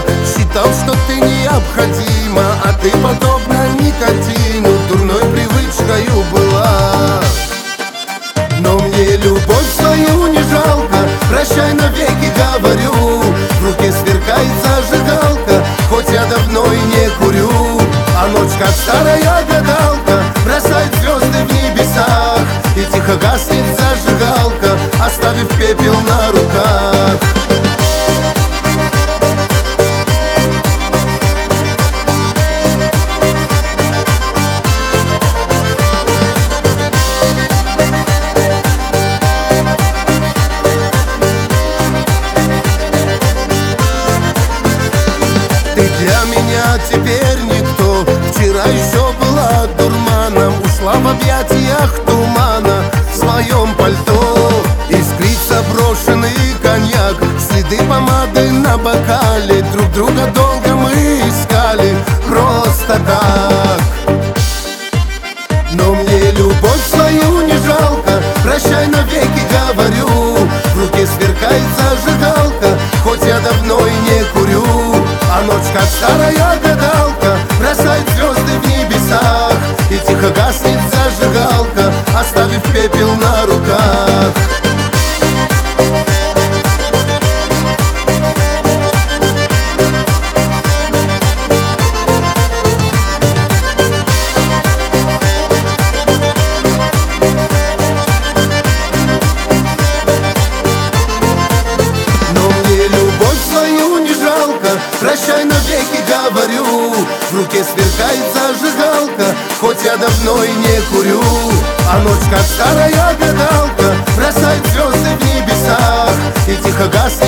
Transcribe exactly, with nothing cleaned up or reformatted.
Считал, что ты необходима, а ты подобна никотину, дурной привычкою была. Но мне любовь свою не жалко, прощай навеки, говорю. В руке сверкает зажигалка, хоть я давно и не курю. А ночь, как старая гадалка, бросает звезды в небесах, и тихо гаснет зажигалка, оставив пепел на руках. Ты для меня теперь никто, вчера еще была дурманом, ушла в объятиях тумана в своем пальто. Искрится брошенный коньяк, следы помады на бокале, друг друга долго мы искали, просто так. Но мне любовь свою не жалко, прощай навеки, говорю. В руке сверкает зажигалка, хоть я давно и не курю. А ночь, как старая гадалка, бросает звезды в небесах, и тихо гаснет зажигалка, оставив пепел на руках. Прощай навеки, говорю. В руке сверкает зажигалка, хоть я давно и не курю. А ночь, как старая гадалка, бросает звезды в небесах, и тихо гаснет